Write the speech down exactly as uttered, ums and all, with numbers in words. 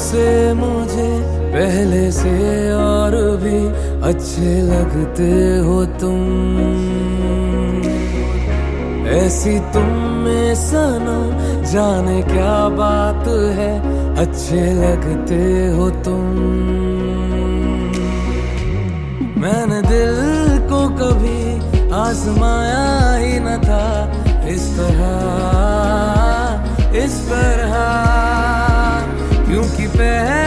से मुझे पहले से और भी अच्छे लगते हो तुम। ऐसी तुम में सनम जाने क्या बात है, अच्छे लगते हो तुम। मैंने दिल को कभी आजमाया ही न था इस तरह, इस तरह, क्योंकि पहले